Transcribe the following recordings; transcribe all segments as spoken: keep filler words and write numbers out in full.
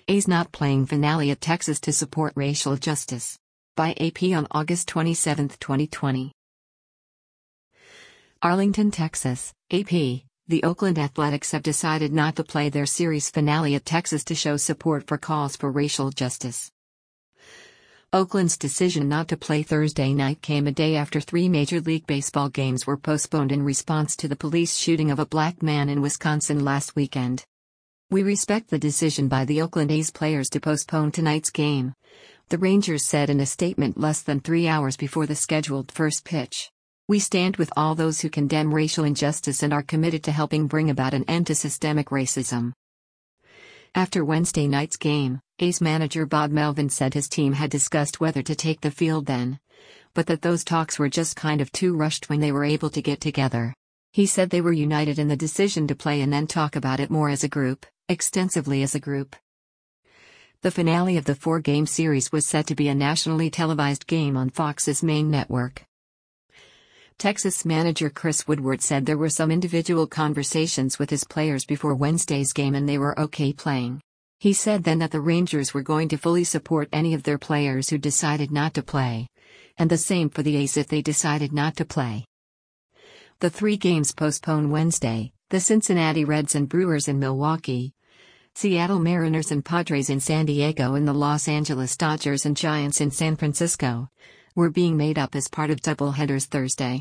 A's not playing finale at Texas to support racial justice. By A P on August twenty-seventh, twenty twenty. Arlington, Texas, A P. The Oakland Athletics have decided not to play their series finale at Texas to show support for calls for racial justice. Oakland's decision not to play Thursday night came a day after three Major League Baseball games were postponed in response to the police shooting of a black man in Wisconsin last weekend. "We respect the decision by the Oakland A's players to postpone tonight's game," the Rangers said in a statement less than three hours before the scheduled first pitch. "We stand with all those who condemn racial injustice and are committed to helping bring about an end to systemic racism." After Wednesday night's game, A's manager Bob Melvin said his team had discussed whether to take the field then, but that those talks were just kind of too rushed when they were able to get together. He said they were united in the decision to play and then talk about it more as a group, extensively as a group. The finale of the four-game series was set to be a nationally televised game on Fox's main network. Texas manager Chris Woodward said there were some individual conversations with his players before Wednesday's game and they were okay playing. He said then that the Rangers were going to fully support any of their players who decided not to play, and the same for the A's if they decided not to play. The three games postponed Wednesday, the Cincinnati Reds and Brewers in Milwaukee, Seattle Mariners and Padres in San Diego, and the Los Angeles Dodgers and Giants in San Francisco, were being made up as part of doubleheaders Thursday.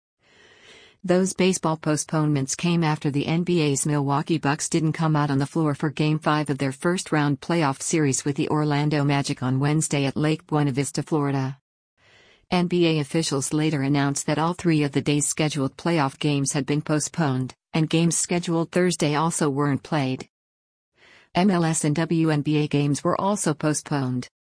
Those baseball postponements came after the N B A's Milwaukee Bucks didn't come out on the floor for Game five of their first-round playoff series with the Orlando Magic on Wednesday at Lake Buena Vista, Florida. N B A officials later announced that all three of the day's scheduled playoff games had been postponed, and games scheduled Thursday also weren't played. M L S and W N B A games were also postponed.